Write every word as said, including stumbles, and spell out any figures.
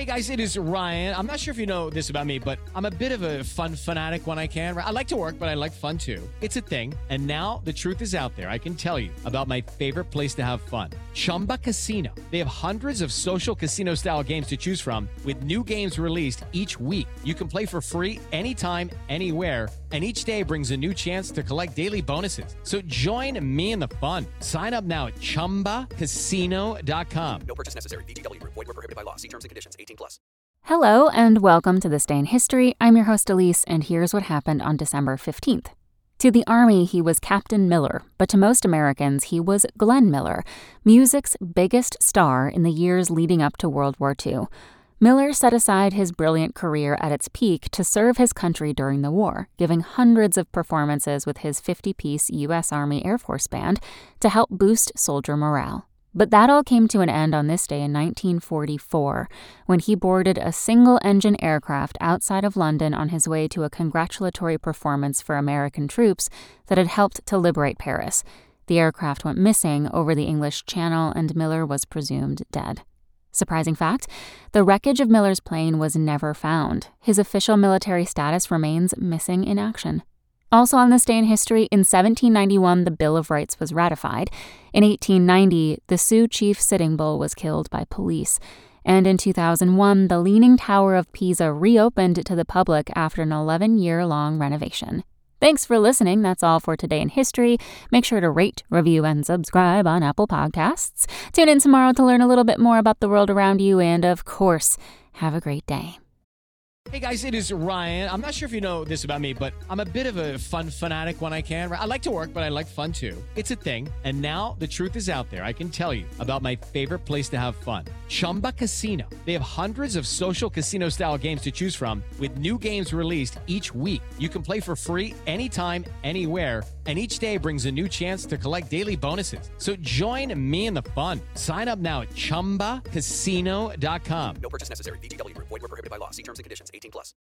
Hey guys, it is Ryan. I'm not sure if you know this about me, but I'm a bit of a fun fanatic when I can. I like to work, but I like fun too. It's a thing. And now the truth is out there. I can tell you about my favorite place to have fun. Chumba Casino. They have hundreds of social casino style games to choose from with new games released each week. You can play for free anytime, anywhere. And each day brings a new chance to collect daily bonuses. So join me in the fun. Sign up now at chumba casino dot com. No purchase necessary. V G W Group. Void where prohibited by law. See terms and conditions. eighteen plus. Hello and welcome to This Day in History. I'm your host Elise, and here's what happened on December fifteenth. To the Army, he was Captain Miller, but to most Americans, he was Glenn Miller, music's biggest star in the years leading up to World War Two. Miller set aside his brilliant career at its peak to serve his country during the war, giving hundreds of performances with his fifty-piece U S Army Air Force Band to help boost soldier morale. But that all came to an end on this day in nineteen forty-four, when he boarded a single-engine aircraft outside of London on his way to a congratulatory performance for American troops that had helped to liberate Paris. The aircraft went missing over the English Channel, and Miller was presumed dead. Surprising fact, the wreckage of Miller's plane was never found. His official military status remains missing in action. Also on this day in history, in seventeen ninety-one, the Bill of Rights was ratified. In eighteen ninety, the Sioux chief Sitting Bull was killed by police. And in two thousand one, the Leaning Tower of Pisa reopened to the public after an eleven-year-long renovation. Thanks for listening. That's all for Today in History. Make sure to rate, review, and subscribe on Apple Podcasts. Tune in tomorrow to learn a little bit more about the world around you, and of course, have a great day. Hey guys, it is Ryan. I'm not sure if you know this about me, but I'm a bit of a fun fanatic when I can. I like to work, but I like fun too. It's a thing. And now the truth is out there. I can tell you about my favorite place to have fun. Chumba Casino. They have hundreds of social casino style games to choose from with new games released each week. You can play for free anytime, anywhere. And each day brings a new chance to collect daily bonuses. So join me in the fun. Sign up now at chumba casino dot com. No purchase necessary. V G W Group. Void where prohibited by law. See terms and conditions. eighteen plus.